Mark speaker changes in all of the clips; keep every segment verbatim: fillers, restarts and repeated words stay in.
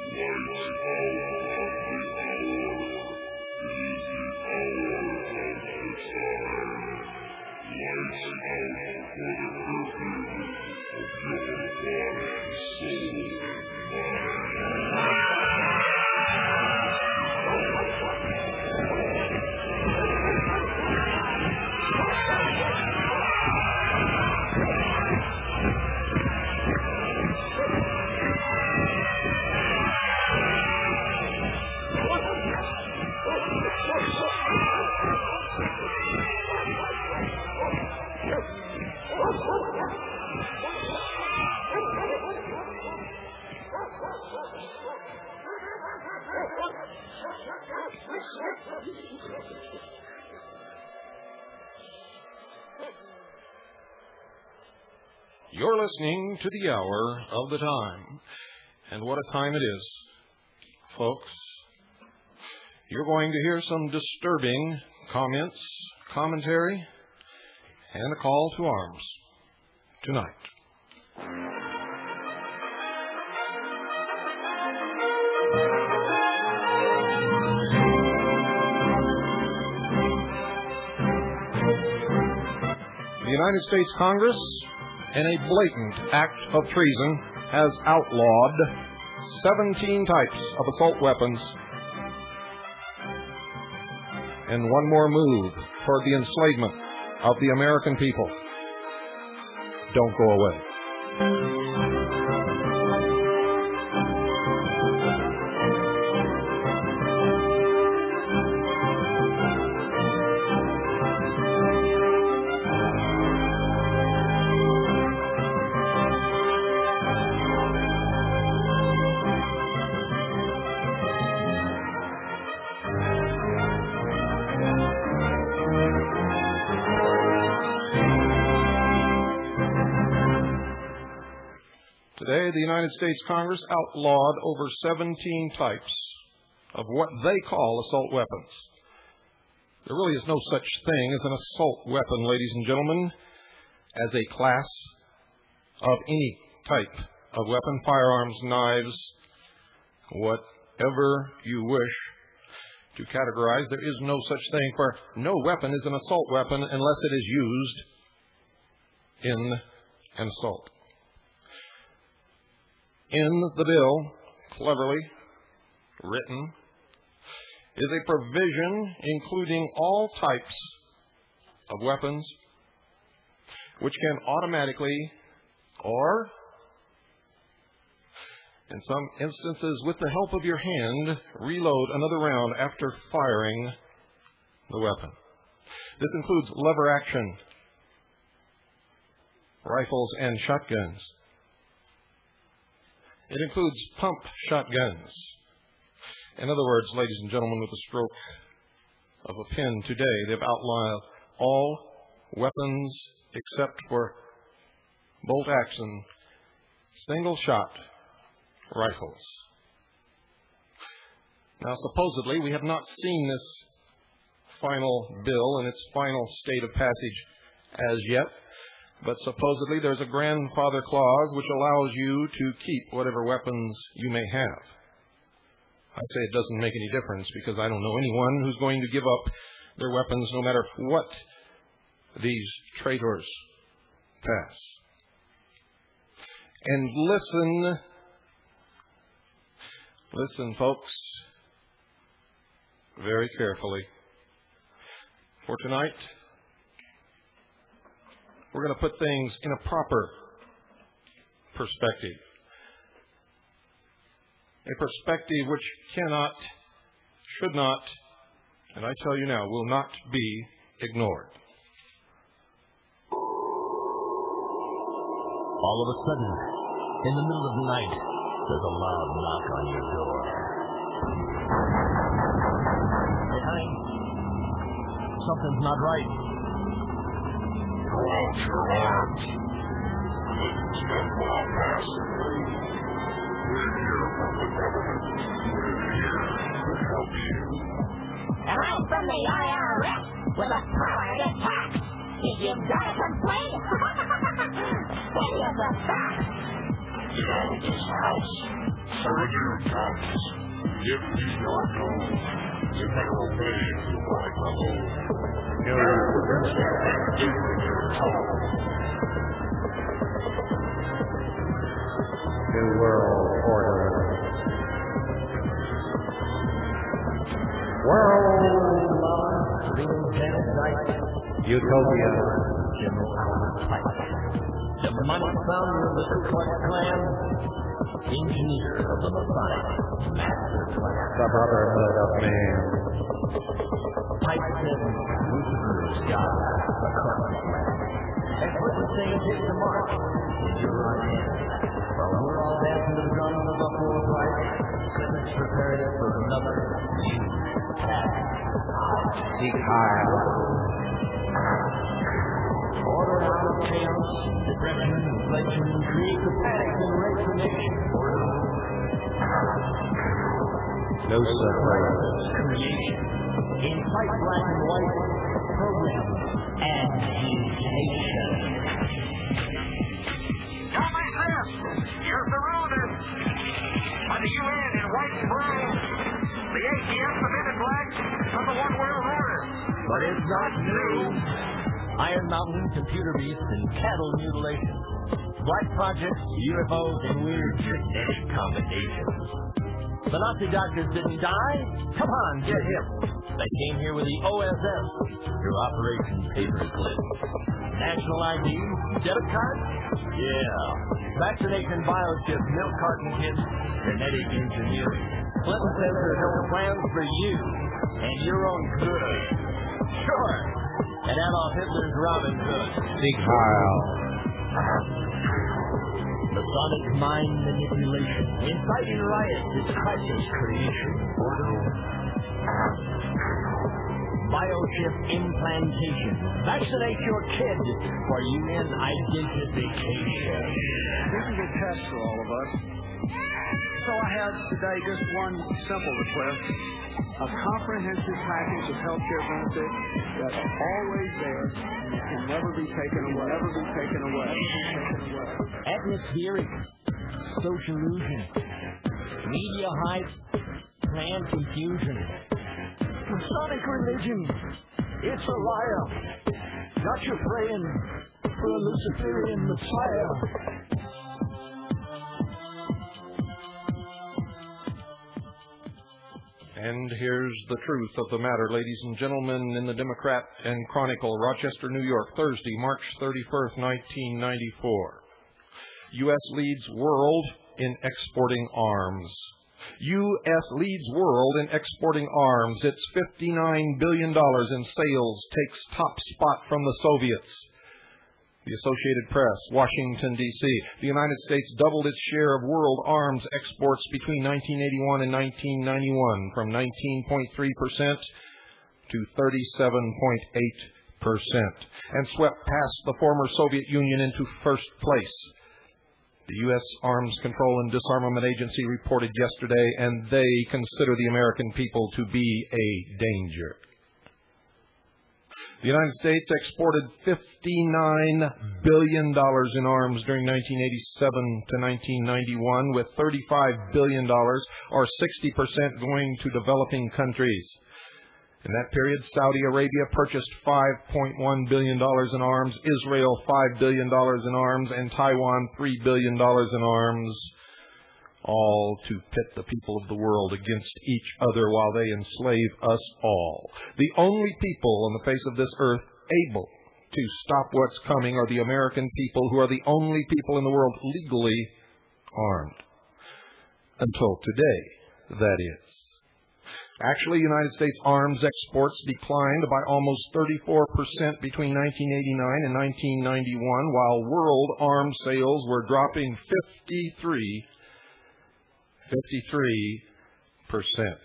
Speaker 1: You're listening to the Hour of the Time. And what a time it is, folks. You're going to hear some disturbing comments, commentary, and a call to arms tonight. The United States Congress, in a blatant act of treason, has outlawed seventeen types of assault weapons and one more move toward the enslavement of the American people. Don't go away. Today, the United States Congress outlawed over seventeen types of what they call assault weapons. There really is no such thing as an assault weapon, ladies and gentlemen, as a class of any type of weapon, firearms, knives, whatever you wish to categorize. There is no such thing, for no weapon is an assault weapon unless it is used in an assault. In the bill, cleverly written, is a provision including all types of weapons which can automatically or, in some instances with the help of your hand, reload another round after firing the weapon. This includes lever action rifles and shotguns. It includes pump shotguns. In other words, ladies and gentlemen, with the stroke of a pen today, they've outlawed all weapons except for bolt-action, single-shot rifles. Now, supposedly, we have not seen this final bill in its final state of passage as yet. But supposedly there's a grandfather clause which allows you to keep whatever weapons you may have. I say it doesn't make any difference because I don't know anyone who's going to give up their weapons no matter what these traitors pass. And listen, listen, folks, very carefully. For tonight, we're going to put things in a proper perspective. A perspective which cannot, should not, and I tell you now, will not be ignored.
Speaker 2: All of a sudden, in the middle of the night, there's a loud knock on your door. Hey, honey, something's not right.
Speaker 3: Throw out your arms. This is Fenwell Massacre. We're here from the government. We're here to help you.
Speaker 4: And I'm from the I R S with a power to tax. If you've got a complaint, send us a fax.
Speaker 3: get out of this house. So when you comes, give me your gold. You better obey if you want to go. You do what you're told.
Speaker 5: New World Order. World Utopia.
Speaker 2: General Albert Pike. Demonic founder of the Ku Klux Klan. Engineer of the Masonic Master Plan.
Speaker 5: The Brotherhood of Man.
Speaker 2: Pike said Lucifer's God, the Cosmic Man. And put the same hit to mark in your right hand. While we're all dancing to the drums of the full price, Clemens prepared us for another new task.
Speaker 5: Seek Heil.
Speaker 2: Order out of chaos, depression, inflation, create the panic and race the nation.
Speaker 5: Lucifer.
Speaker 2: Creation. Incite black and white. Program. Agitation.
Speaker 6: Now my friends, here's the ruler. By the U N in white and brown. The A T F, the men in black, from the one world order.
Speaker 2: But it's not new. Iron Mountain, computer beasts, and cattle mutilations. Black projects, U F Os, and weird genetic combinations. The Nazi doctors didn't die? Come on, get him. They came here with the O S S through Operation Paperclip. National I D, debit card? Yeah. Vaccination biochip, milk carton kits, genetic engineering. Clinton says there's no plans for you and your own good. Sure. And Adolf Hitler's Robin Hood.
Speaker 5: Seek Heil.
Speaker 2: Masonic mind manipulation. Inciting riots is crisis creation. Biochip implantation. Vaccinate your kid for U N identification.
Speaker 7: This is a test for all of us. So I have today just one simple request. A comprehensive package of health care benefits that's always there and can never be taken away. Never be taken away. Never be taken away.
Speaker 2: Atmospheric. Sociallusion. Media hype. Plan confusion. Masonic religion. It's a liar. Not your praying for a Luciferian Messiah.
Speaker 1: And here's the truth of the matter, ladies and gentlemen, in the Democrat and Chronicle, Rochester, New York, Thursday, March thirty-first, nineteen ninety-four. U S leads world in exporting arms. U S leads world in exporting arms. Its fifty-nine billion dollars in sales takes top spot from the Soviets. The Associated Press, Washington, D C The United States doubled its share of world arms exports between nineteen eighty-one and nineteen ninety-one, from nineteen point three percent to thirty-seven point eight percent, and swept past the former Soviet Union into first place. The U S Arms Control and Disarmament Agency reported yesterday, and they consider the American people to be a danger. The United States exported fifty-nine billion dollars in arms during nineteen eighty-seven to nineteen ninety-one, with thirty-five billion dollars, or sixty percent, going to developing countries. In that period, Saudi Arabia purchased five point one billion dollars in arms, Israel five billion dollars in arms, and Taiwan three billion dollars in arms, all to pit the people of the world against each other while they enslave us all. The only people on the face of this earth able to stop what's coming are the American people, who are the only people in the world legally armed. Until today, that is. Actually, United States arms exports declined by almost thirty-four percent between nineteen eighty-nine and nineteen ninety-one, while world arms sales were dropping fifty-three percent.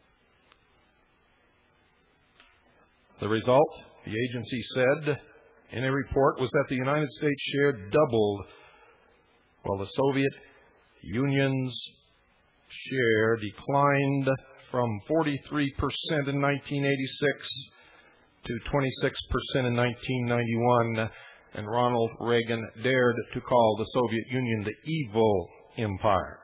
Speaker 1: The result, the agency said in a report, was that the United States share doubled, while the Soviet Union's share declined from forty-three percent in nineteen eighty-six to twenty-six percent in nineteen ninety-one, and Ronald Reagan dared to call the Soviet Union the evil empire.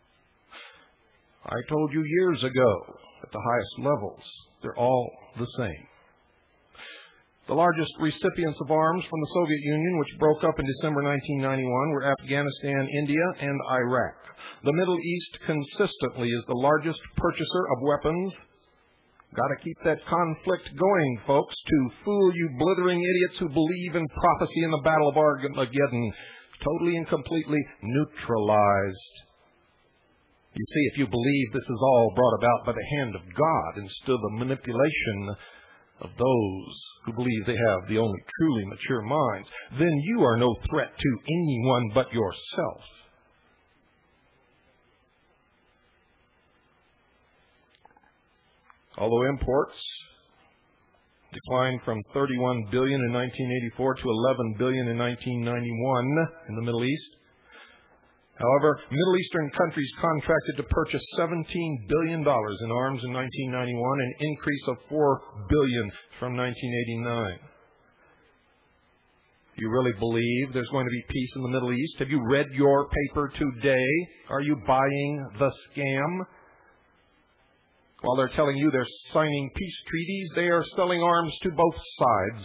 Speaker 1: I told you years ago, at the highest levels, they're all the same. The largest recipients of arms from the Soviet Union, which broke up in December nineteen ninety-one, were Afghanistan, India, and Iraq. The Middle East consistently is the largest purchaser of weapons. Got to keep that conflict going, folks, to fool you blithering idiots who believe in prophecy in the Battle of Armageddon. Totally and completely neutralized. You see, if you believe this is all brought about by the hand of God instead of the manipulation of those who believe they have the only truly mature minds, then you are no threat to anyone but yourself. Although imports declined from thirty-one billion dollars in nineteen eighty-four to eleven billion dollars in nineteen ninety-one in the Middle East, however, Middle Eastern countries contracted to purchase seventeen billion dollars in arms in nineteen ninety-one, an increase of four billion dollars from nineteen eighty-nine. Do you really believe there's going to be peace in the Middle East? Have you read your paper today? Are you buying the scam? While they're telling you they're signing peace treaties, they are selling arms to both sides.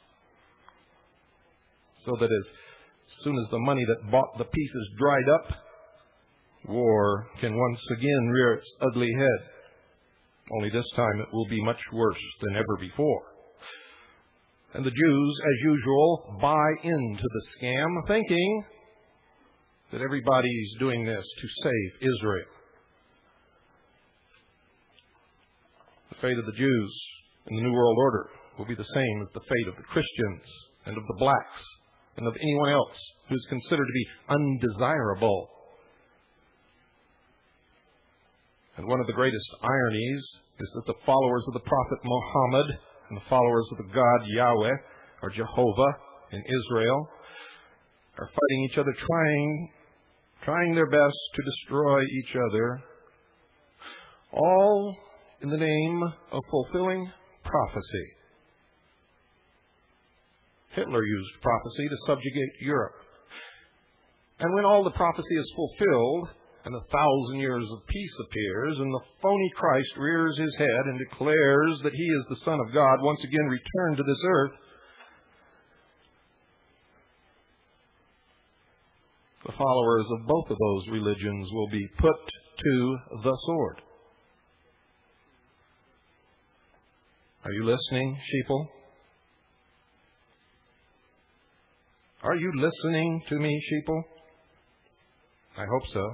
Speaker 1: So that as soon as the money that bought the peace is dried up, war can once again rear its ugly head. Only this time it will be much worse than ever before. And the Jews, as usual, buy into the scam, thinking that everybody's doing this to save Israel. The fate of the Jews in the New World Order will be the same as the fate of the Christians and of the blacks and of anyone else who is considered to be undesirable. And one of the greatest ironies is that the followers of the prophet Muhammad and the followers of the God Yahweh, or Jehovah, in Israel are fighting each other, trying, trying their best to destroy each other, all in the name of fulfilling prophecy. Hitler used prophecy to subjugate Europe. And when all the prophecy is fulfilled, and a thousand years of peace appears, and the phony Christ rears his head and declares that he is the Son of God, once again returned to this earth, the followers of both of those religions will be put to the sword. Are you listening, sheeple? Are you listening to me, sheeple? I hope so.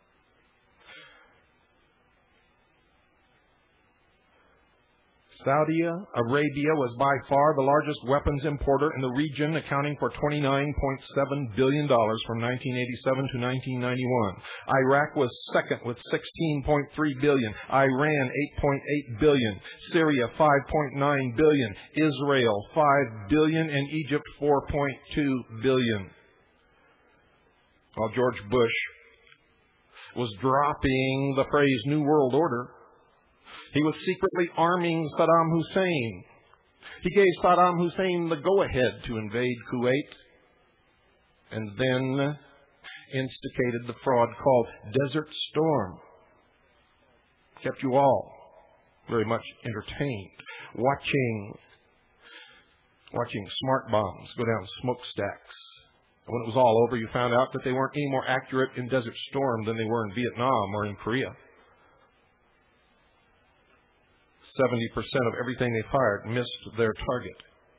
Speaker 1: Saudi Arabia was by far the largest weapons importer in the region, accounting for twenty-nine point seven billion dollars from nineteen eighty-seven to nineteen ninety-one. Iraq was second with sixteen point three billion dollars, Iran eight point eight billion dollars, Syria five point nine billion dollars, Israel five billion dollars, and Egypt four point two billion dollars. While George Bush was dropping the phrase New World Order, he was secretly arming Saddam Hussein. He gave Saddam Hussein the go-ahead to invade Kuwait, and then instigated the fraud called Desert Storm. Kept you all very much entertained, watching, watching smart bombs go down smokestacks. And when it was all over, you found out that they weren't any more accurate in Desert Storm than they were in Vietnam or in Korea. seventy percent of everything they fired missed their target.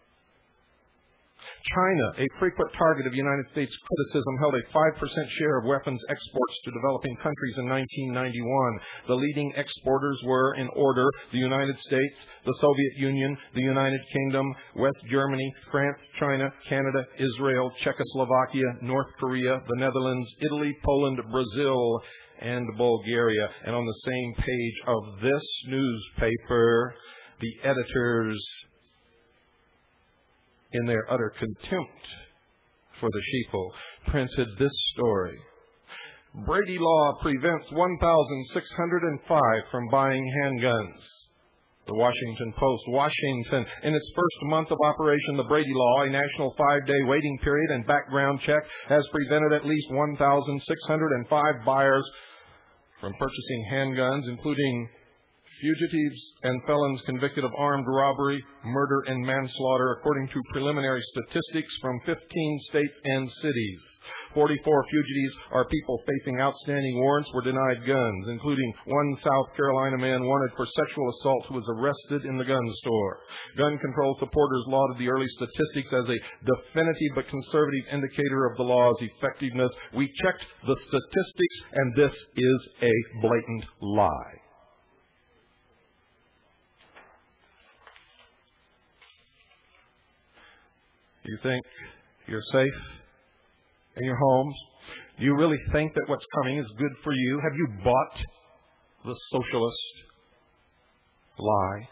Speaker 1: China, a frequent target of United States criticism, held a five percent share of weapons exports to developing countries in nineteen ninety-one. The leading exporters were, in order, the United States, the Soviet Union, the United Kingdom, West Germany, France, China, Canada, Israel, Czechoslovakia, North Korea, the Netherlands, Italy, Poland, Brazil, and Bulgaria. And on the same page of this newspaper, the editors, in their utter contempt for the sheeple, printed this story. Brady law prevents one thousand six hundred five from buying handguns. The Washington Post. Washington, in its first month of operation, the Brady Law, a national five-day waiting period and background check, has prevented at least one thousand six hundred five buyers from purchasing handguns, including fugitives and felons convicted of armed robbery, murder, and manslaughter, according to preliminary statistics from fifteen states and cities. forty-four fugitives are people facing outstanding warrants were denied guns, including one South Carolina man wanted for sexual assault who was arrested in the gun store. Gun control supporters lauded the early statistics as a definitive but conservative indicator of the law's effectiveness. We checked the statistics, and this is a blatant lie. You think you're safe in your homes? Do you really think that what's coming is good for you? Have you bought the socialist lie?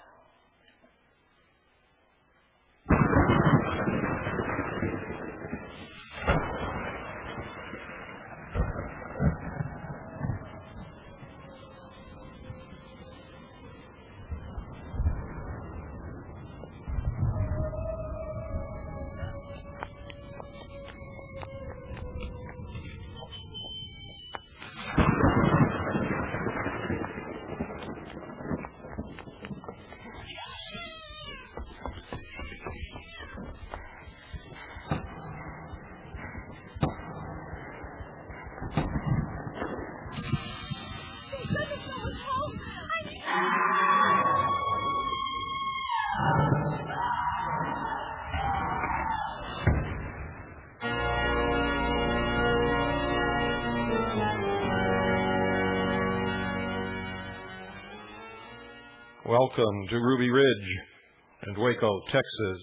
Speaker 1: Welcome to Ruby Ridge and Waco, Texas.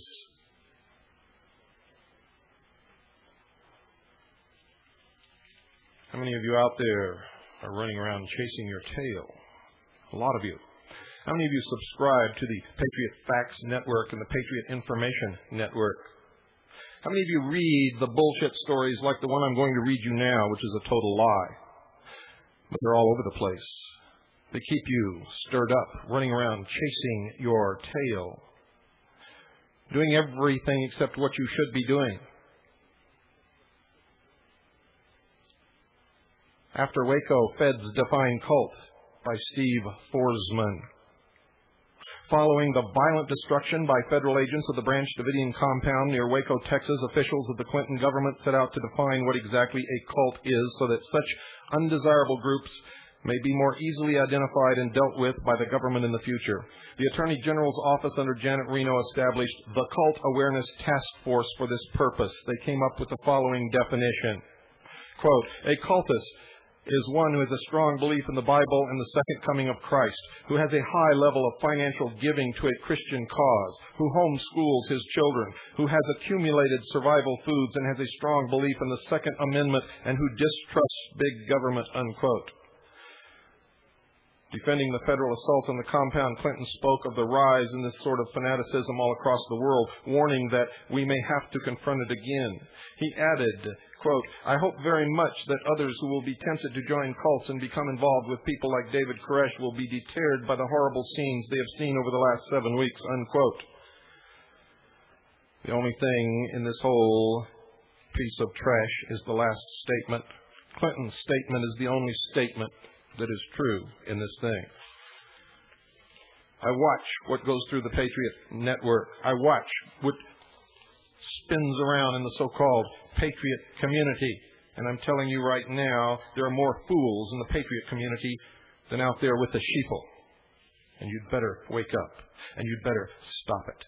Speaker 1: How many of you out there are running around chasing your tail? A lot of you. How many of you subscribe to the Patriot Facts Network and the Patriot Information Network? How many of you read the bullshit stories like the one I'm going to read you now, which is a total lie? But they're all over the place. They keep you stirred up, running around chasing your tail, doing everything except what you should be doing. After Waco, Feds define cult by Steve Forsman. Following the violent destruction by federal agents of the Branch Davidian compound near Waco, Texas, officials of the Clinton government set out to define what exactly a cult is so that such undesirable groups may be more easily identified and dealt with by the government in the future. The Attorney General's office under Janet Reno established the Cult Awareness Task Force for this purpose. They came up with the following definition. Quote, a cultist is one who has a strong belief in the Bible and the second coming of Christ, who has a high level of financial giving to a Christian cause, who homeschools his children, who has accumulated survival foods and has a strong belief in the Second Amendment, and who distrusts big government, unquote. Defending the federal assault on the compound, Clinton spoke of the rise in this sort of fanaticism all across the world, warning that we may have to confront it again. He added, quote, I hope very much that others who will be tempted to join cults and become involved with people like David Koresh will be deterred by the horrible scenes they have seen over the last seven weeks, unquote. The only thing in this whole piece of trash is the last statement. Clinton's statement is the only statement that is true in this thing. I watch what goes through the Patriot Network. I watch what spins around in the so-called Patriot community. And I'm telling you right now, there are more fools in the Patriot community than out there with the sheeple. And you'd better wake up. And you'd better stop it.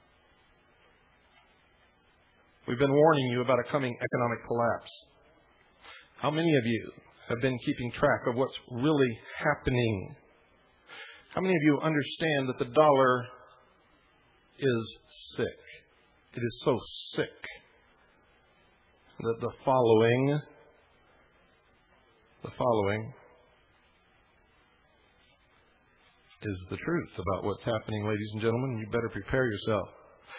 Speaker 1: We've been warning you about a coming economic collapse. How many of you have been keeping track of what's really happening? How many of you understand that the dollar is sick? It is so sick that the following, the following is the truth about what's happening, ladies and gentlemen. You better prepare yourself.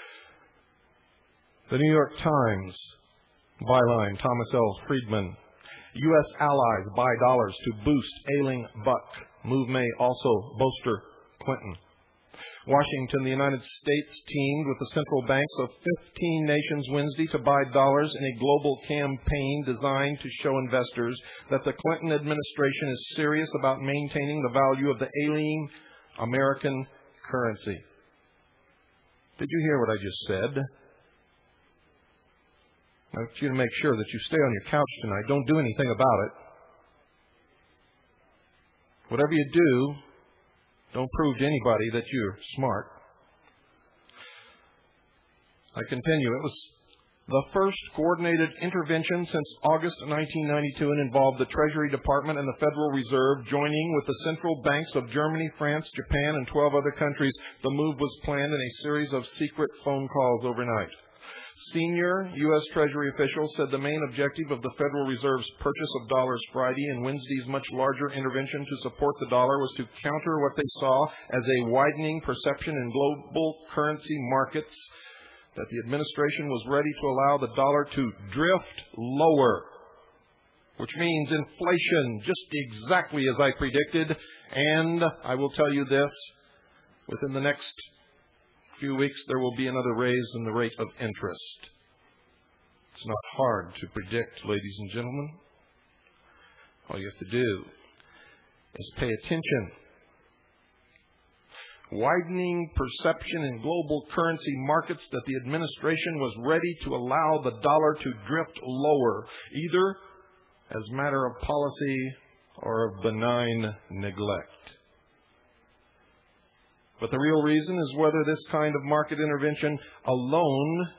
Speaker 1: The New York Times, byline, Thomas L. Friedman. U S allies buy dollars to boost ailing buck. Move may also bolster Clinton. Washington, the United States, teamed with the central banks of fifteen nations Wednesday to buy dollars in a global campaign designed to show investors that the Clinton administration is serious about maintaining the value of the ailing American currency. Did you hear what I just said? I want you to make sure that you stay on your couch tonight. Don't do anything about it. Whatever you do, don't prove to anybody that you're smart. I continue. It was the first coordinated intervention since August nineteen ninety-two and involved the Treasury Department and the Federal Reserve joining with the central banks of Germany, France, Japan, and twelve other countries. The move was planned in a series of secret phone calls overnight. Senior U S Treasury officials said the main objective of the Federal Reserve's purchase of dollars Friday and Wednesday's much larger intervention to support the dollar was to counter what they saw as a widening perception in global currency markets that the administration was ready to allow the dollar to drift lower, which means inflation, just exactly as I predicted. And I will tell you this, within the next few weeks, there will be another raise in the rate of interest. It's not hard to predict, ladies and gentlemen. All you have to do is pay attention. Widening perception in global currency markets that the administration was ready to allow the dollar to drift lower, either as a matter of policy or of benign neglect. But the real reason is whether this kind of market intervention alone,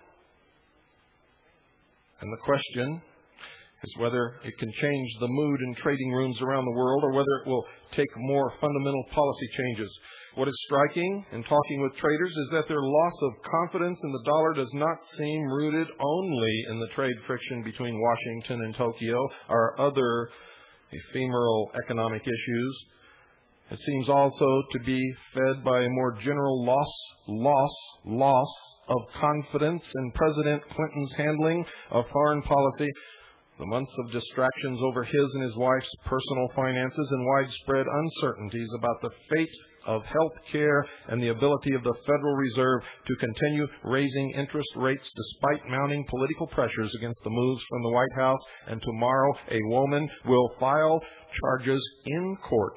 Speaker 1: and the question is whether it can change the mood in trading rooms around the world or whether it will take more fundamental policy changes. What is striking in talking with traders is that their loss of confidence in the dollar does not seem rooted only in the trade friction between Washington and Tokyo or other ephemeral economic issues. It seems also to be fed by a more general loss, loss, loss of confidence in President Clinton's handling of foreign policy. The months of distractions over his and his wife's personal finances and widespread uncertainties about the fate of health care and the ability of the Federal Reserve to continue raising interest rates despite mounting political pressures against the moves from the White House. And tomorrow a woman will file charges in court.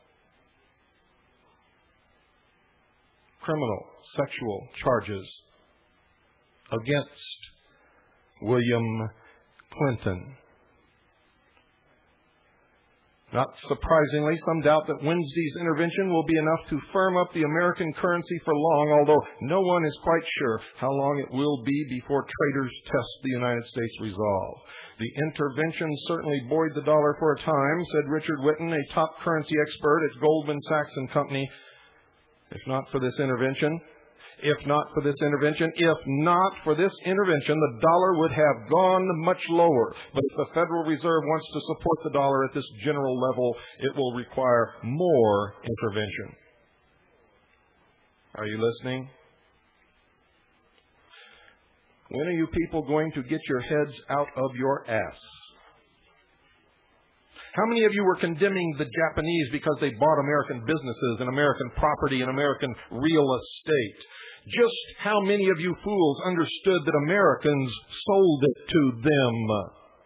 Speaker 1: Criminal sexual charges against William Clinton. Not surprisingly, some doubt that Wednesday's intervention will be enough to firm up the American currency for long, although no one is quite sure how long it will be before traders test the United States resolve. The intervention certainly buoyed the dollar for a time, said Richard Whitten, a top currency expert at Goldman Sachs and Company. If not for this intervention, if not for this intervention, if not for this intervention, the dollar would have gone much lower. But if the Federal Reserve wants to support the dollar at this general level, it will require more intervention. Are you listening? When are you people going to get your heads out of your ass? How many of you were condemning the Japanese because they bought American businesses and American property and American real estate? Just how many of you fools understood that Americans sold it to them?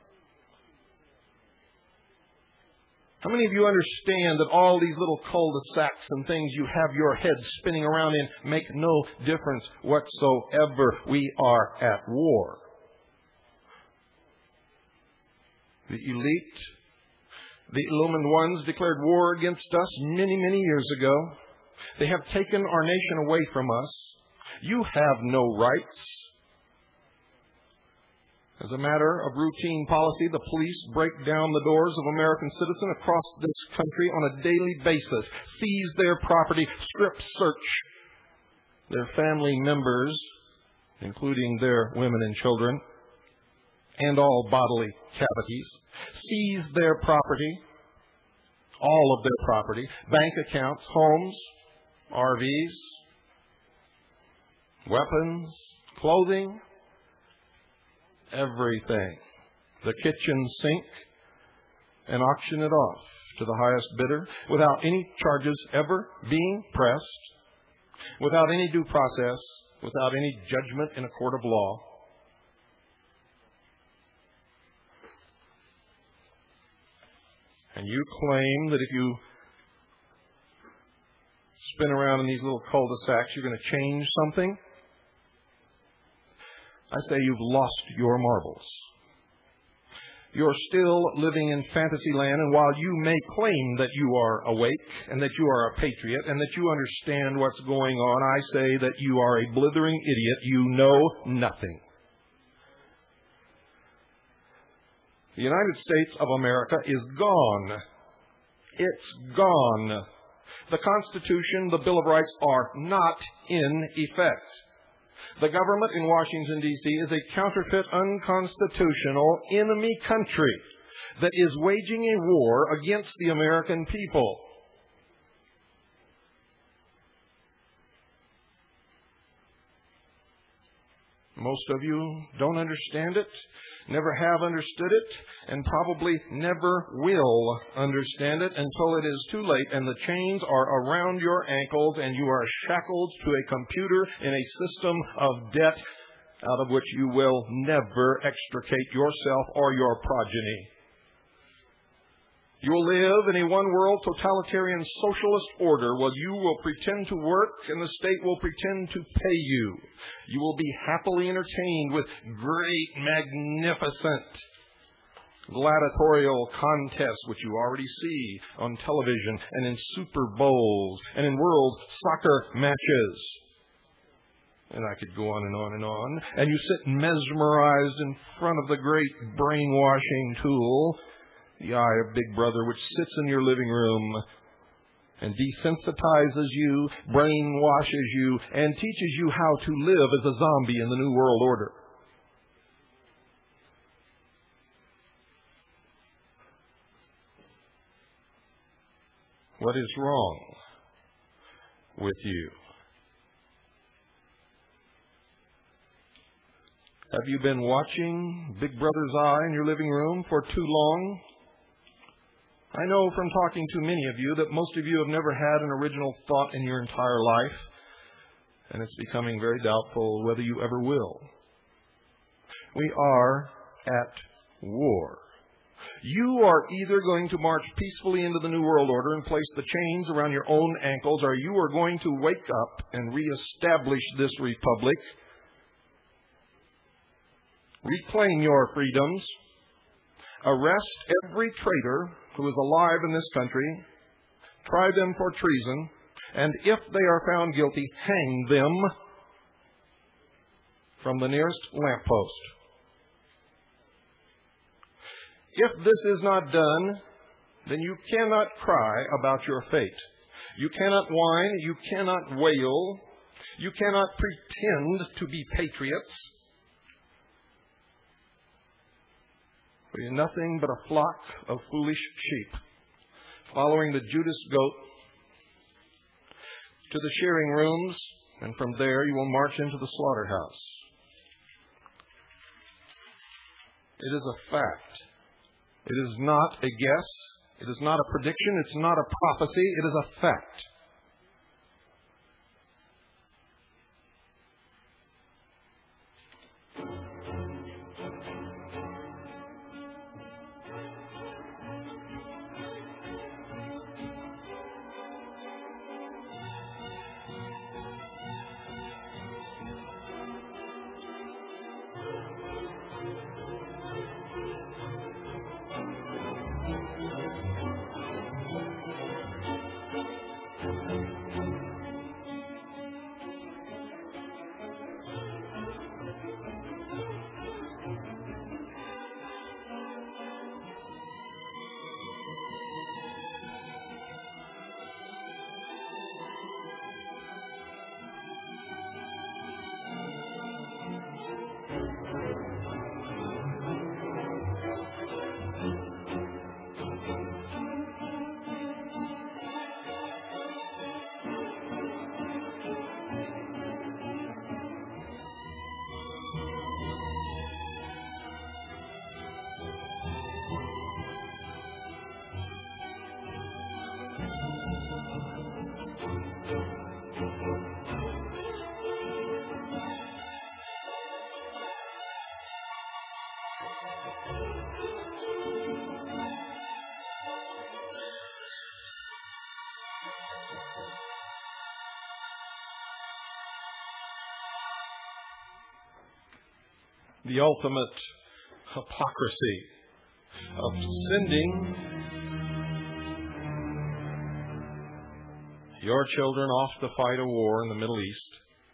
Speaker 1: How many of you understand that all these little cul-de-sacs and things you have your head spinning around in make no difference whatsoever? We are at war. The elite, the illumined ones, declared war against us many, many years ago. They have taken our nation away from us. You have no rights. As a matter of routine policy, the police break down the doors of American citizens across this country on a daily basis, seize their property, strip search their family members, including their women and children, and all bodily cavities, seize their property, all of their property, bank accounts, homes, R Vs, weapons, clothing, everything. The kitchen sink, and auction it off to the highest bidder without any charges ever being pressed. without any due process, without any judgment in a court of law. And you claim that if you spin around in these little cul-de-sacs, you're going to change something? I say you've lost your marbles. You're still living in fantasy land, and while you may claim that you are awake and that you are a patriot and that you understand what's going on, I say that you are a blithering idiot. You know nothing. The United States of America is gone. It's gone. The Constitution, the Bill of Rights are not in effect. The government in Washington, D C is a counterfeit, unconstitutional enemy country that is waging a war against the American people. Most of you don't understand it, never have understood it, and probably never will understand it until it is too late and the chains are around your ankles and you are shackled to a computer in a system of debt out of which you will never extricate yourself or your progeny. You will live in a one-world totalitarian socialist order where you will pretend to work and the state will pretend to pay you. You will be happily entertained with great, magnificent gladiatorial contests, which you already see on television and in Super Bowls and in World Soccer matches. And I could go on and on and on. And you sit mesmerized in front of the great brainwashing tool, the eye of Big Brother, which sits in your living room and desensitizes you, brainwashes you, and teaches you how to live as a zombie in the New World Order. What is wrong with you? Have you been watching Big Brother's eye in your living room for too long? I know from talking to many of you that most of you have never had an original thought in your entire life, and it's becoming very doubtful whether you ever will. We are at war. You are either going to march peacefully into the New World Order and place the chains around your own ankles, or you are going to wake up and reestablish this republic, reclaim your freedoms, arrest every traitor who is alive in this country, try them for treason, and if they are found guilty, hang them from the nearest lamppost. If this is not done, then you cannot cry about your fate. You cannot whine, you cannot wail, you cannot pretend to be patriots. For you're nothing but a flock of foolish sheep, following the Judas goat to the shearing rooms, and from there you will march into the slaughterhouse. It is a fact. It is not a guess. It is not a prediction. It's not a prophecy. It is a fact. the ultimate hypocrisy of sending your children off to fight a war in the Middle East.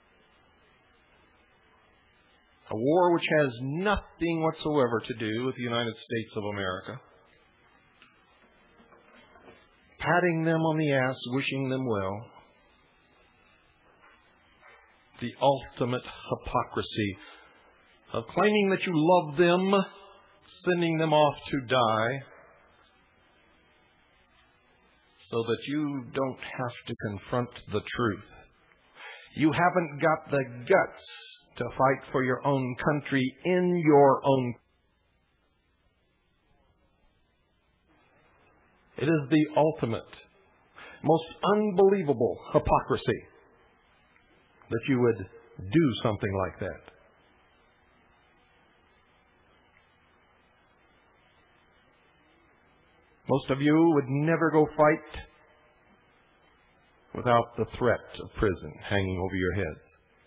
Speaker 1: A war which has nothing whatsoever to do with the United States of America. Patting them on the ass, wishing them well. The ultimate hypocrisy of claiming that you love them, sending them off to die, so that you don't have to confront the truth. You haven't got the guts to fight for your own country in your own. It is the ultimate, most unbelievable hypocrisy that you would do something like that. Most of you would never go fight without the threat of prison hanging over your heads.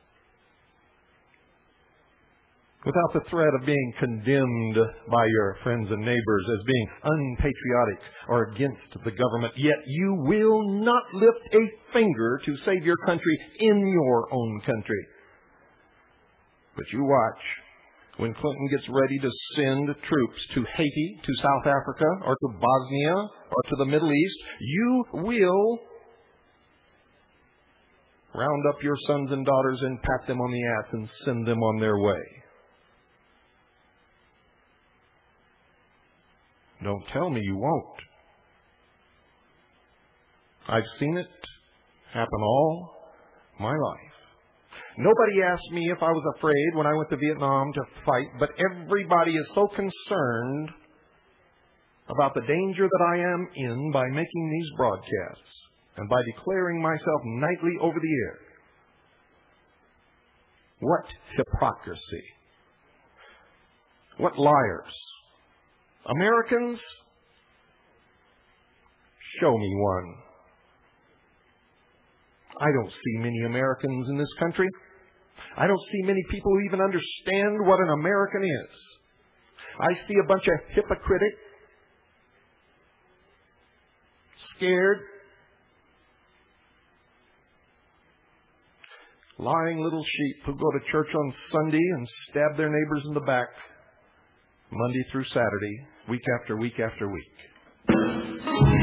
Speaker 1: Without the threat of being condemned by your friends and neighbors as being unpatriotic or against the government. Yet you will not lift a finger to save your country in your own country. But you watch. When Clinton gets ready to send troops to Haiti, to South Africa, or to Bosnia, or to the Middle East, you will round up your sons and daughters and pat them on the ass and send them on their way. Don't tell me you won't. I've seen it happen all my life. Nobody asked me if I was afraid when I went to Vietnam to fight, but everybody is so concerned about the danger that I am in by making these broadcasts and by declaring myself nightly over the air. What hypocrisy. What liars. Americans, show me one. I don't see many Americans in this country. I don't see many people who even understand what an American is. I see a bunch of hypocritic, scared, lying little sheep who go to church on Sunday and stab their neighbors in the back Monday through Saturday, week after week after week.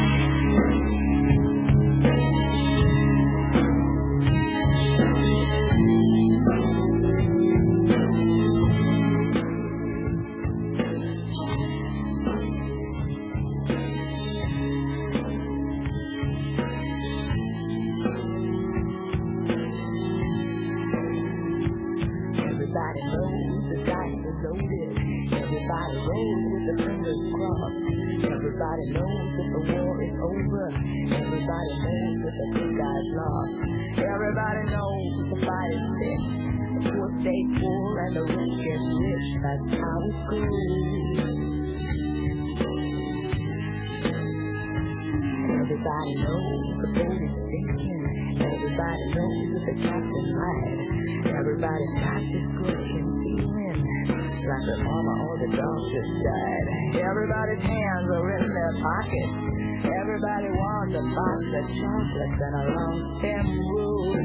Speaker 8: Everybody's hands are in their pockets. Everybody wants a box of chocolates and a long stem rose.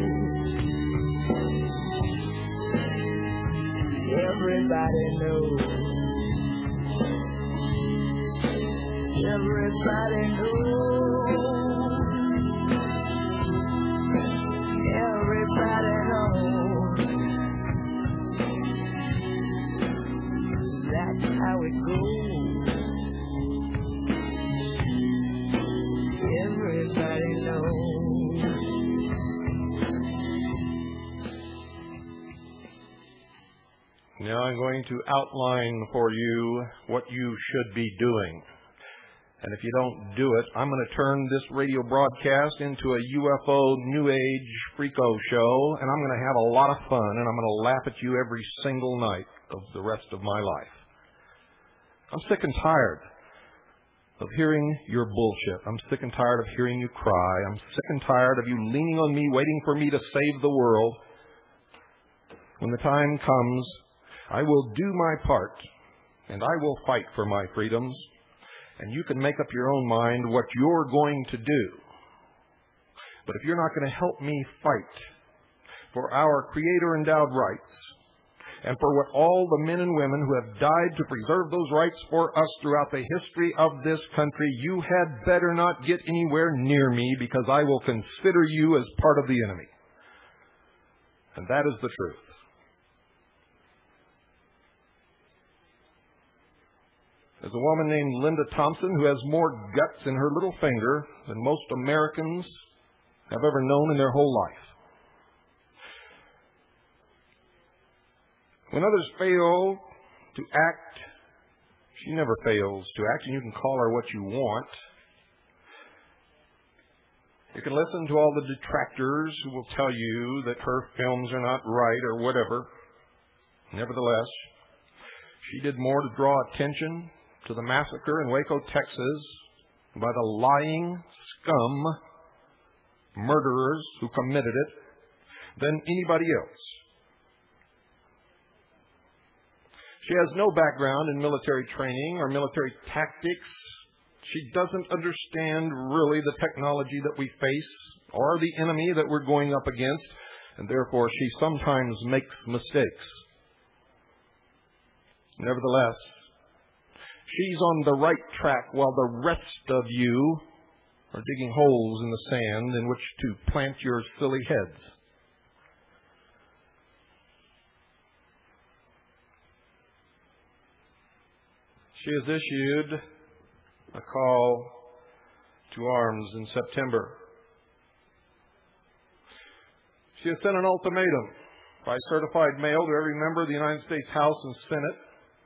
Speaker 8: Everybody knows. Everybody knows. Everybody knows. That's how it goes. Everybody knows.
Speaker 1: Now I'm going to outline for you what you should be doing. And if you don't do it, I'm going to turn this radio broadcast into a U F O New Age freako show, and I'm going to have a lot of fun, and I'm going to laugh at you every single night of the rest of my life. I'm sick and tired of hearing your bullshit. I'm sick and tired of hearing you cry. I'm sick and tired of you leaning on me, waiting for me to save the world. When the time comes, I will do my part, and I will fight for my freedoms, and you can make up your own mind what you're going to do. But if you're not going to help me fight for our Creator-endowed rights, and for what all the men and women who have died to preserve those rights for us throughout the history of this country, you had better not get anywhere near me, because I will consider you as part of the enemy. And that is the truth. There's a woman named Linda Thompson who has more guts in her little finger than most Americans have ever known in their whole life. When others fail to act, she never fails to act, and you can call her what you want. You can listen to all the detractors who will tell you that her films are not right or whatever. Nevertheless, she did more to draw attention to the massacre in Waco, Texas, by the lying scum murderers who committed it than anybody else. She has no background in military training or military tactics. She doesn't understand really the technology that we face or the enemy that we're going up against, and therefore she sometimes makes mistakes. Nevertheless, she's on the right track while the rest of you are digging holes in the sand in which to plant your silly heads. She has issued a call to arms in September. She has sent an ultimatum by certified mail to every member of the United States House and Senate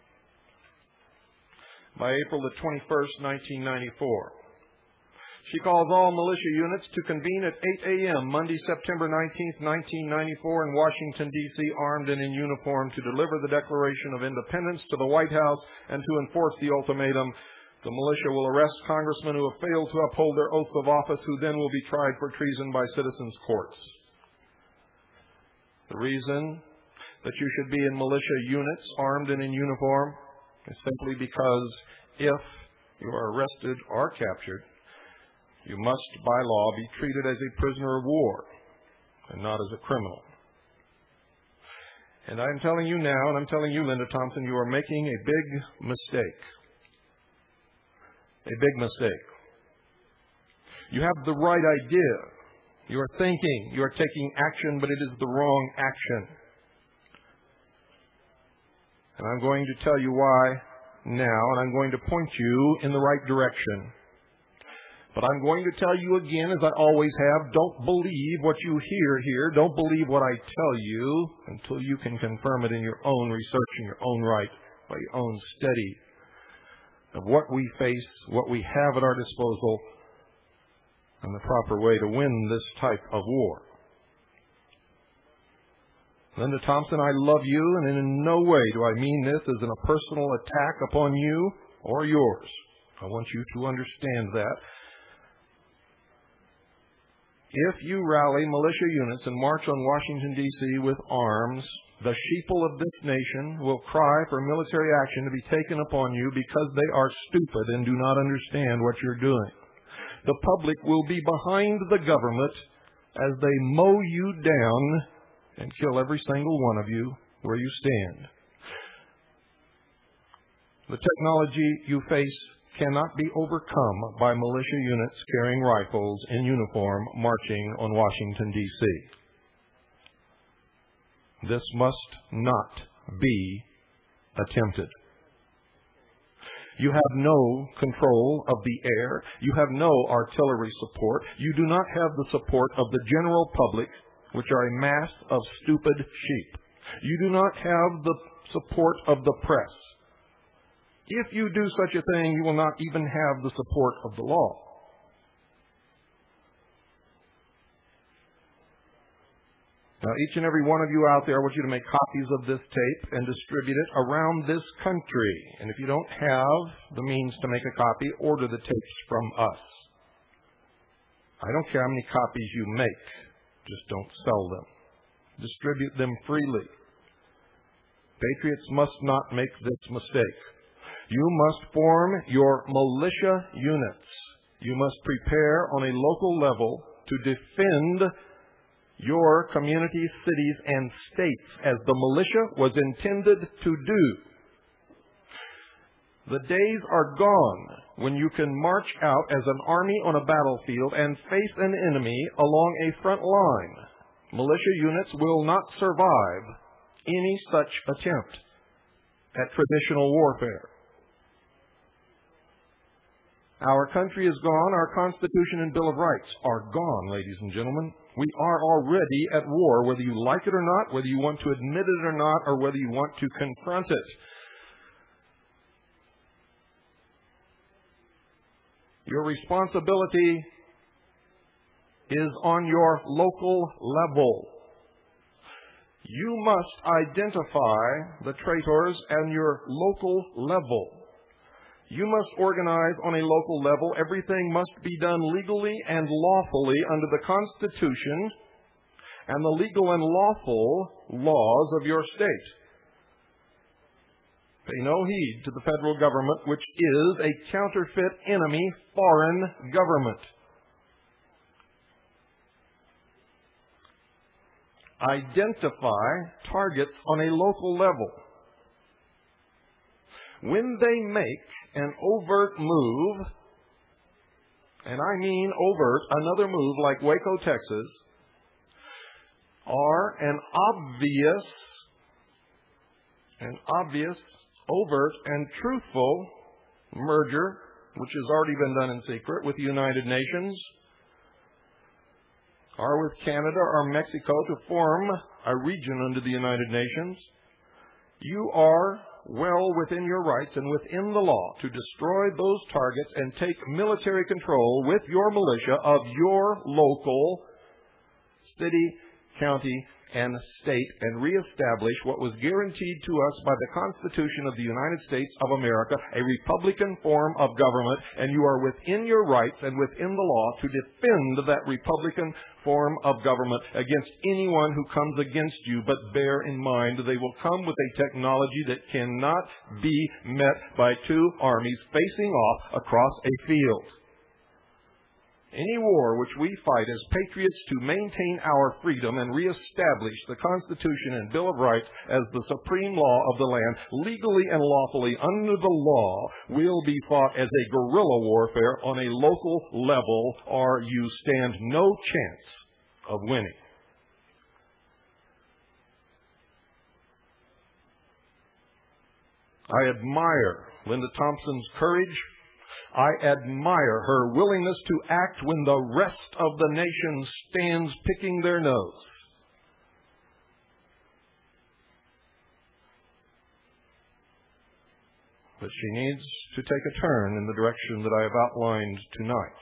Speaker 1: by April the twenty-first, nineteen ninety-four. She calls all militia units to convene at eight a.m. Monday, September nineteenth, nineteen ninety-four in Washington, D C, armed and in uniform to deliver the Declaration of Independence to the White House and to enforce the ultimatum. The militia will arrest congressmen who have failed to uphold their oaths of office, who then will be tried for treason by citizens' courts. The reason that you should be in militia units, armed and in uniform, is simply because if you are arrested or captured, you must, by law, be treated as a prisoner of war and not as a criminal. And I'm telling you now, and I'm telling you, Linda Thompson, you are making a big mistake. A big mistake. You have the right idea. You are thinking. You are taking action, but it is the wrong action. And I'm going to tell you why now, and I'm going to point you in the right direction. But I'm going to tell you again, as I always have, don't believe what you hear here. Don't believe what I tell you until you can confirm it in your own research, in your own right, by your own study of what we face, what we have at our disposal, and the proper way to win this type of war. Linda Thompson, I love you, and in no way do I mean this as a personal attack upon you or yours. I want you to understand that. If you rally militia units and march on Washington, D C with arms, the sheeple of this nation will cry for military action to be taken upon you because they are stupid and do not understand what you're doing. The public will be behind the government as they mow you down and kill every single one of you where you stand. The technology you face cannot be overcome by militia units carrying rifles in uniform marching on Washington, D C This must not be attempted. You have no control of the air. You have no artillery support. You do not have the support of the general public, which are a mass of stupid sheep. You do not have the support of the press. If you do such a thing, you will not even have the support of the law. Now, each and every one of you out there, I want you to make copies of this tape and distribute it around this country. And if you don't have the means to make a copy, order the tapes from us. I don't care how many copies you make. Just don't sell them. Distribute them freely. Patriots must not make this mistake. You must form your militia units. You must prepare on a local level to defend your communities, cities, and states as the militia was intended to do. The days are gone when you can march out as an army on a battlefield and face an enemy along a front line. Militia units will not survive any such attempt at traditional warfare. Our country is gone. Our Constitution and Bill of Rights are gone, ladies and gentlemen. We are already at war, whether you like it or not, whether you want to admit it or not, or whether you want to confront it. Your responsibility is on your local level. You must identify the traitors at your local level. You must organize on a local level. Everything must be done legally and lawfully under the Constitution and the legal and lawful laws of your state. Pay no heed to the federal government, which is a counterfeit enemy foreign government. Identify targets on a local level. When they make an overt move, and I mean overt, another move like Waco, Texas, or an obvious, an obvious, overt, and truthful merger, which has already been done in secret with the United Nations, or with Canada or Mexico to form a region under the United Nations, you are well within your rights and within the law to destroy those targets and take military control with your militia of your local city, county, and state and reestablish what was guaranteed to us by the Constitution of the United States of America, a republican form of government, and you are within your rights and within the law to defend that republican form of government against anyone who comes against you. But bear in mind, they will come with a technology that cannot be met by two armies facing off across a field. Any war which we fight as patriots to maintain our freedom and reestablish the Constitution and Bill of Rights as the supreme law of the land, legally and lawfully under the law, will be fought as a guerrilla warfare on a local level, or you stand no chance of winning. I admire Linda Thompson's courage. I admire her willingness to act when the rest of the nation stands picking their nose. But she needs to take a turn in the direction that I have outlined tonight.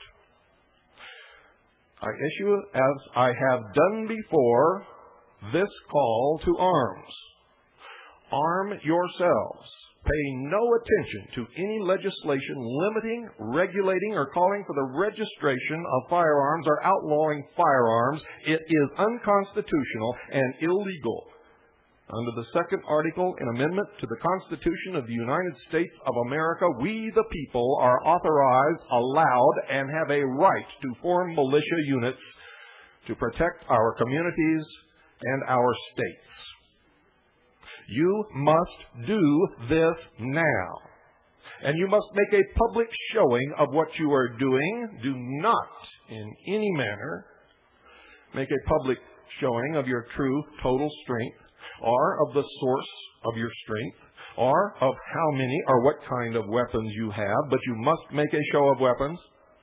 Speaker 1: I issue, as I have done before, this call to arms. Arm yourselves. Pay no attention to any legislation limiting, regulating, or calling for the registration of firearms or outlawing firearms. It is unconstitutional and illegal. Under the second article in Amendment to the Constitution of the United States of America, we the people are authorized, allowed, and have a right to form militia units to protect our communities and our states. You must do this now. And you must make a public showing of what you are doing. Do not, in any manner, make a public showing of your true total strength, or of the source of your strength, or of how many or what kind of weapons you have, but you must make a show of weapons.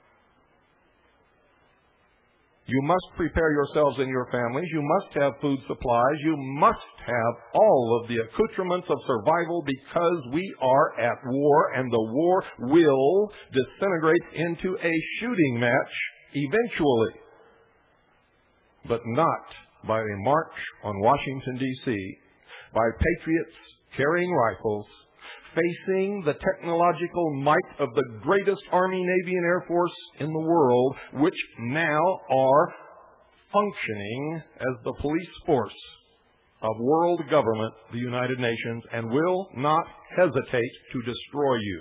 Speaker 1: You must prepare yourselves and your families. You must have food supplies. You must have all of the accoutrements of survival, because we are at war, and the war will disintegrate into a shooting match eventually, but not by a march on Washington, D C, by patriots carrying rifles, facing the technological might of the greatest Army, Navy, and Air Force in the world, which now are functioning as the police force of world government, the United Nations, and will not hesitate to destroy you.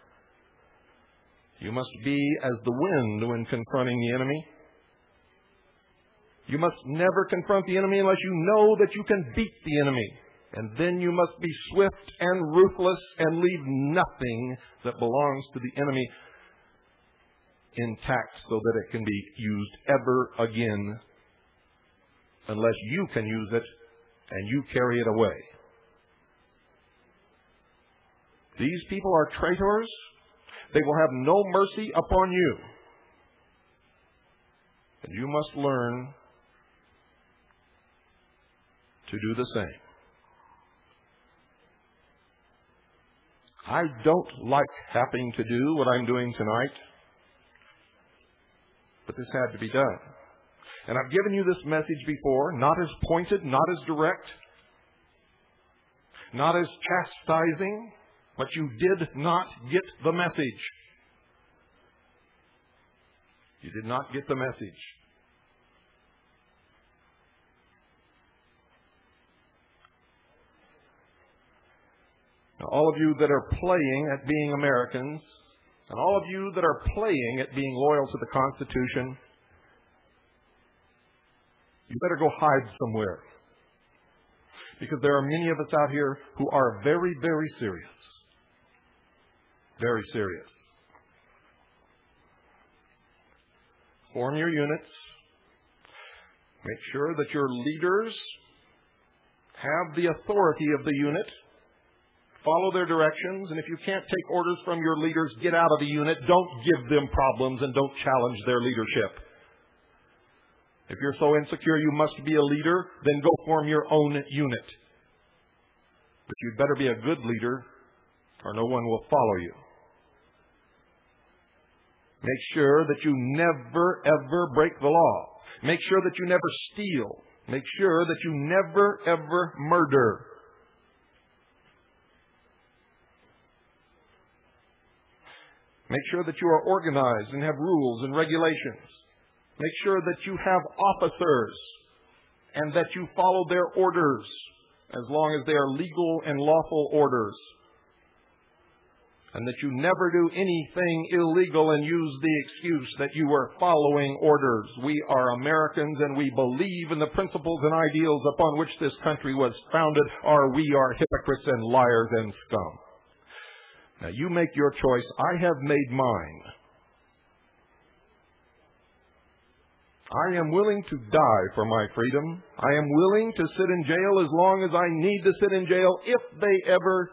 Speaker 1: You must be as the wind when confronting the enemy. You must never confront the enemy unless you know that you can beat the enemy. And then you must be swift and ruthless and leave nothing that belongs to the enemy intact so that it can be used ever again unless you can use it and you carry it away. These people are traitors. They will have no mercy upon you. And you must learn to do the same. I don't like having to do what I'm doing tonight, but this had to be done. And I've given you this message before, not as pointed, not as direct, not as chastising, but you did not get the message. You did not get the message. Now, all of you that are playing at being Americans, and all of you that are playing at being loyal to the Constitution, you better go hide somewhere. Because there are many of us out here who are very, very serious. Very serious. Form your units. Make sure that your leaders have the authority of the unit. Follow their directions, and if you can't take orders from your leaders, get out of the unit. Don't give them problems and don't challenge their leadership. If you're so insecure you must be a leader, then go form your own unit. But you'd better be a good leader or no one will follow you. Make sure that you never, ever break the law. Make sure that you never steal. Make sure that you never, ever murder. Make sure that you are organized and have rules and regulations. Make sure that you have officers and that you follow their orders as long as they are legal and lawful orders. And that you never do anything illegal and use the excuse that you are following orders. We are Americans and we believe in the principles and ideals upon which this country was founded, or we are hypocrites and liars and scum. Now, you make your choice. I have made mine. I am willing to die for my freedom. I am willing to sit in jail as long as I need to sit in jail if they ever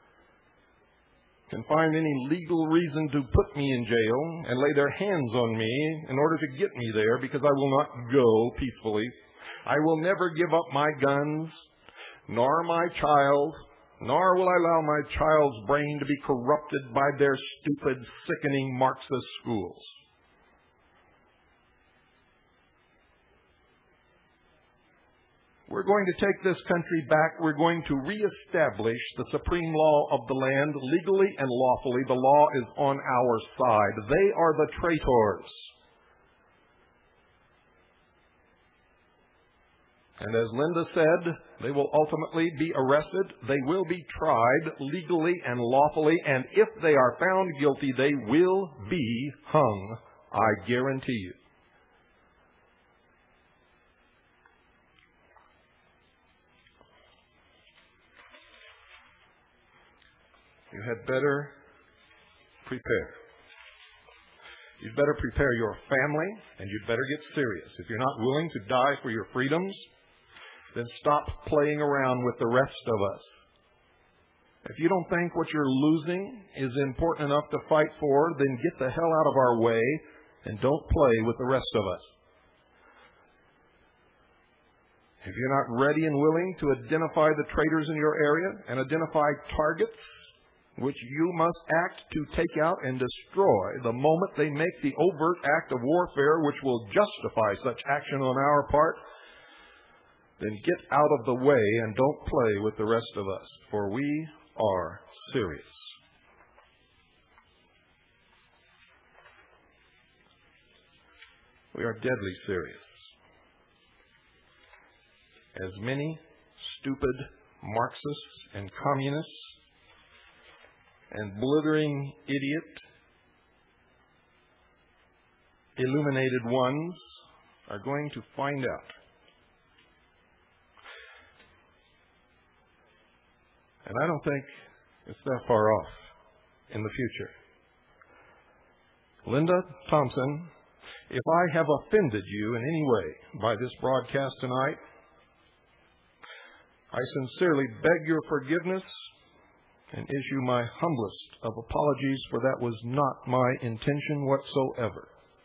Speaker 1: can find any legal reason to put me in jail and lay their hands on me in order to get me there, because I will not go peacefully. I will never give up my guns, nor my child, nor will I allow my child's brain to be corrupted by their stupid, sickening Marxist schools. We're going to take this country back. We're going to reestablish the supreme law of the land legally and lawfully. The law is on our side. They are the traitors. And as Linda said, they will ultimately be arrested. They will be tried legally and lawfully. And if they are found guilty, they will be hung. I guarantee you. You had better prepare. You'd better prepare your family, and you'd better get serious. If you're not willing to die for your freedoms, then stop playing around with the rest of us. If you don't think what you're losing is important enough to fight for, then get the hell out of our way and don't play with the rest of us. If you're not ready and willing to identify the traitors in your area and identify targets which you must act to take out and destroy the moment they make the overt act of warfare which will justify such action on our part, then get out of the way and don't play with the rest of us, for we are serious. We are deadly serious. As many stupid Marxists and communists and blithering idiot illuminated ones are going to find out. And I don't think it's that far off in the future. Linda Thompson, if I have offended you in any way by this broadcast tonight, I sincerely beg your forgiveness and issue my humblest of apologies, for that was not my intention whatsoever.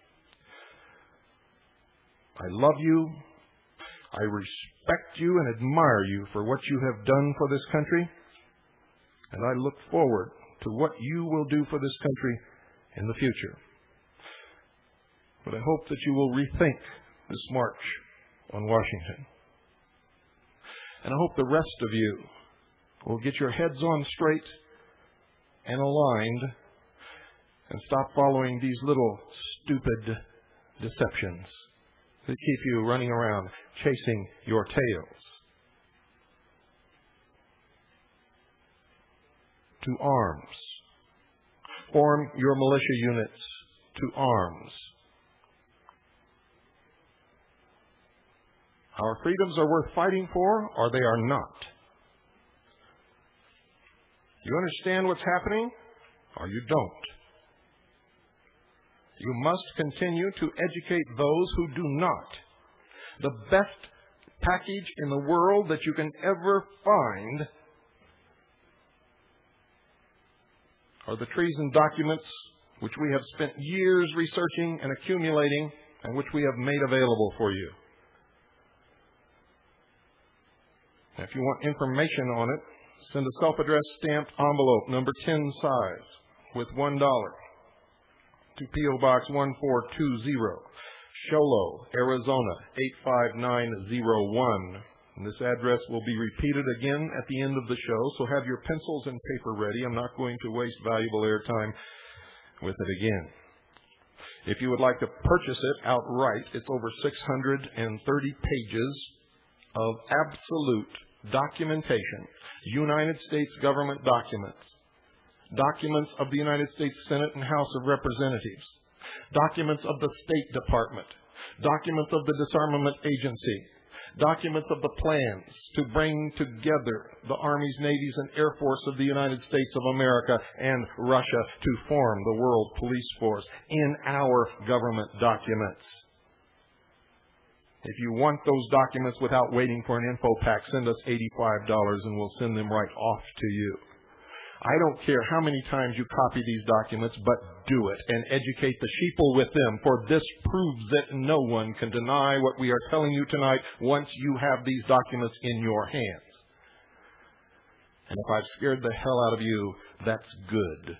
Speaker 1: I love you, I respect you and admire you for what you have done for this country, and I look forward to what you will do for this country in the future. But I hope that you will rethink this march on Washington. And I hope the rest of you will get your heads on straight and aligned and stop following these little stupid deceptions that keep you running around chasing your tails. To arms. Form your militia units to arms. Our freedoms are worth fighting for, or they are not. You understand what's happening, or you don't. You must continue to educate those who do not. The best package in the world that you can ever find are the treason documents which we have spent years researching and accumulating and which we have made available for you. Now, if you want information on it, send a self-addressed stamped envelope, number ten size, with one dollar to P O Box one four two zero, Sholo, Arizona eight five nine zero one. And this address will be repeated again at the end of the show, so have your pencils and paper ready. I'm not going to waste valuable airtime with it again. If you would like to purchase it outright, it's over six hundred thirty pages of absolute documentation, United States government documents, documents of the United States Senate and House of Representatives, documents of the State Department, documents of the Disarmament Agency, documents of the plans to bring together the armies, navies, and air force of the United States of America and Russia to form the world police force in our government documents. If you want those documents without waiting for an info pack, send us eighty-five dollars and we'll send them right off to you. I don't care how many times you copy these documents, but do it and educate the sheeple with them, for this proves that no one can deny what we are telling you tonight once you have these documents in your hands. And if I've scared the hell out of you, that's good.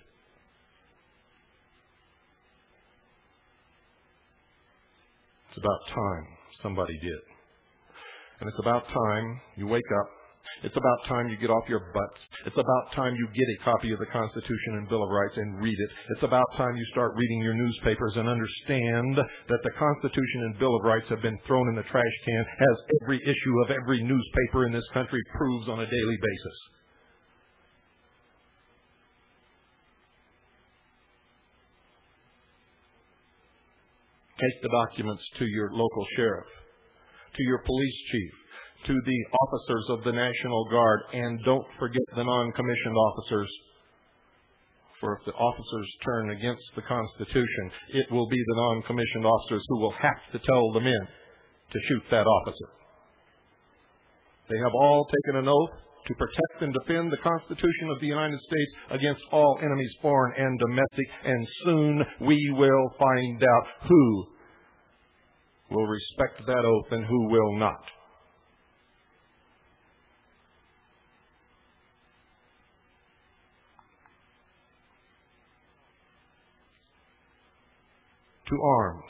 Speaker 1: It's about time somebody did. And it's about time you wake up. It's about time you get off your butts. It's about time you get a copy of the Constitution and Bill of Rights and read it. It's about time you start reading your newspapers and understand that the Constitution and Bill of Rights have been thrown in the trash can, as every issue of every newspaper in this country proves on a daily basis. Take the documents to your local sheriff, to your police chief, to the officers of the National Guard, and don't forget the non-commissioned officers. For if the officers turn against the Constitution, it will be the non-commissioned officers who will have to tell the men to shoot that officer. They have all taken an oath to protect and defend the Constitution of the United States against all enemies, foreign and domestic, and soon we will find out who will respect that oath and who will not. To arms.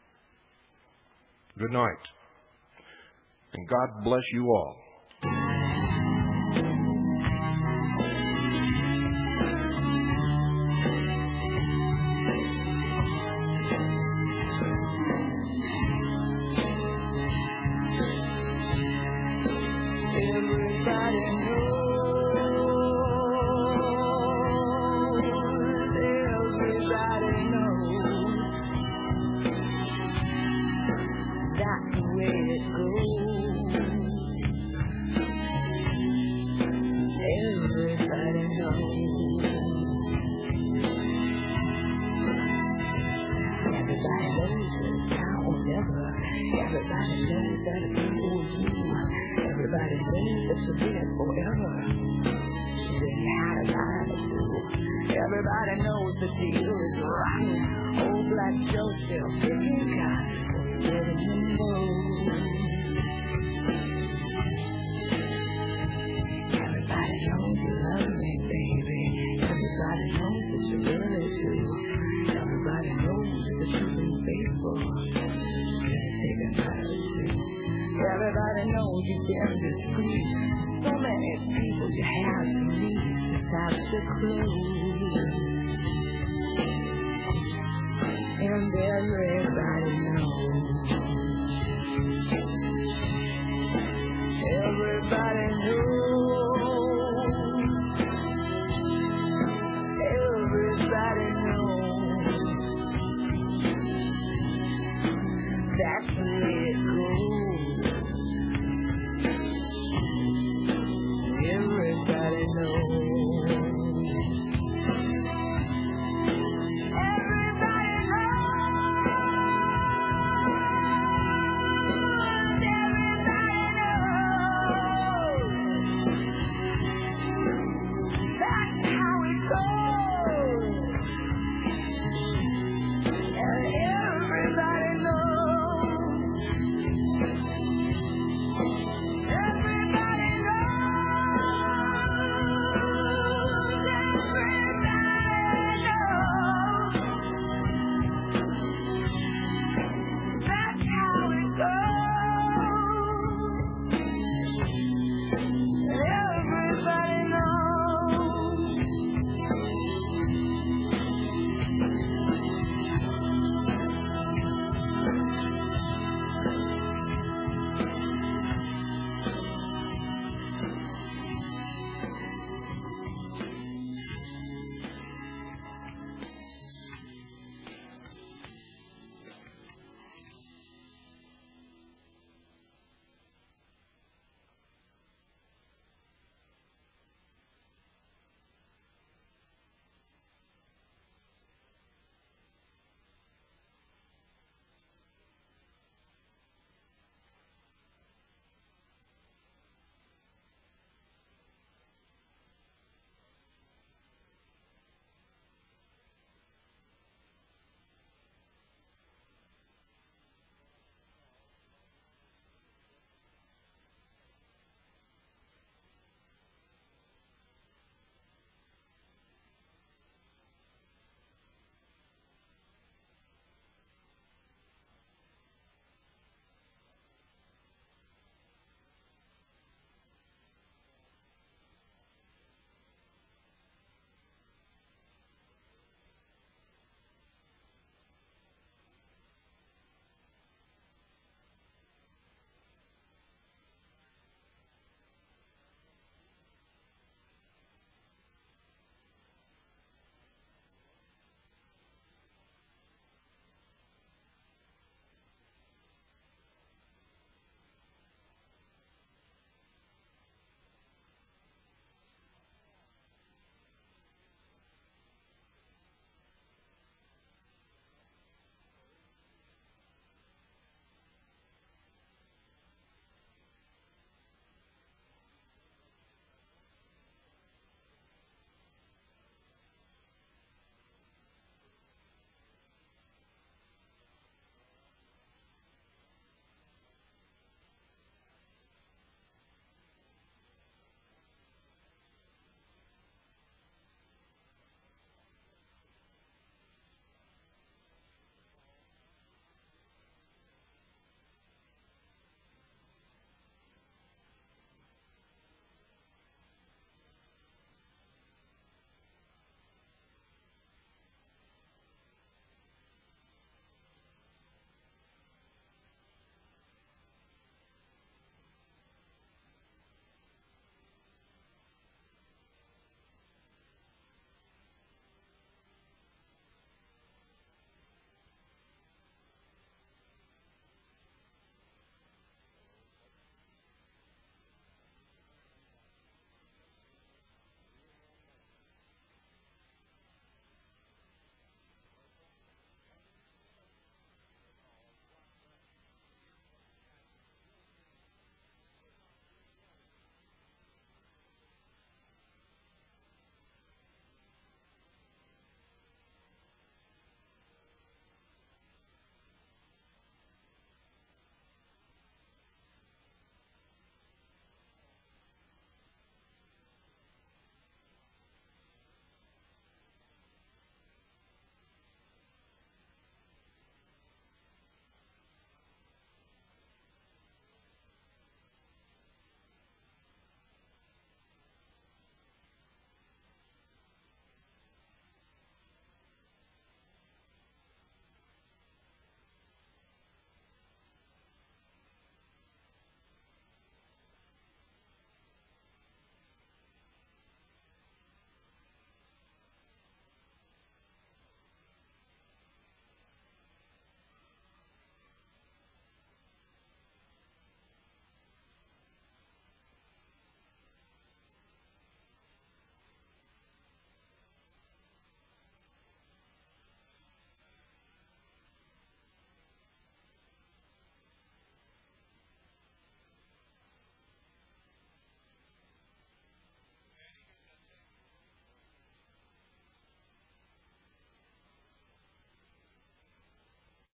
Speaker 1: Good night. And God bless you all.
Speaker 8: In Everybody knows that it's now or never. Everybody knows that it's you or you. Everybody knows that you'll be it forever. Then you had a lie to do. Everybody knows the deal is rotten. Old Black Joe still picking cotton for getting him low. Everybody knows you love me, baby. Everybody knows that you really do. Everybody knows that you've been faithful. Can't take a matter too. Everybody knows you've been discreet. So many people you have to meet. It's out the clue. And everybody knows